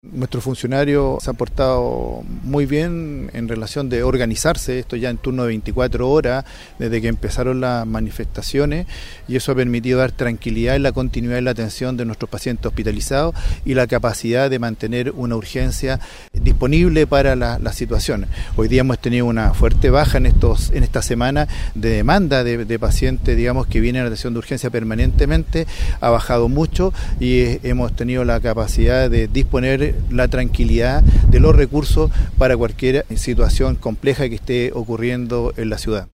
Nuestro funcionario se ha portado muy bien en relación de organizarse, esto ya en turno de 24 horas, desde que empezaron las manifestaciones, y eso ha permitido dar tranquilidad en la continuidad de la atención de nuestros pacientes hospitalizados y la capacidad de mantener una urgencia disponible para las situaciones. Hoy día hemos tenido una fuerte baja en esta semana de demanda de pacientes, digamos, que vienen a la atención de urgencia permanentemente, ha bajado mucho y hemos tenido la capacidad de disponer la tranquilidad de los recursos para cualquier situación compleja que esté ocurriendo en la ciudad.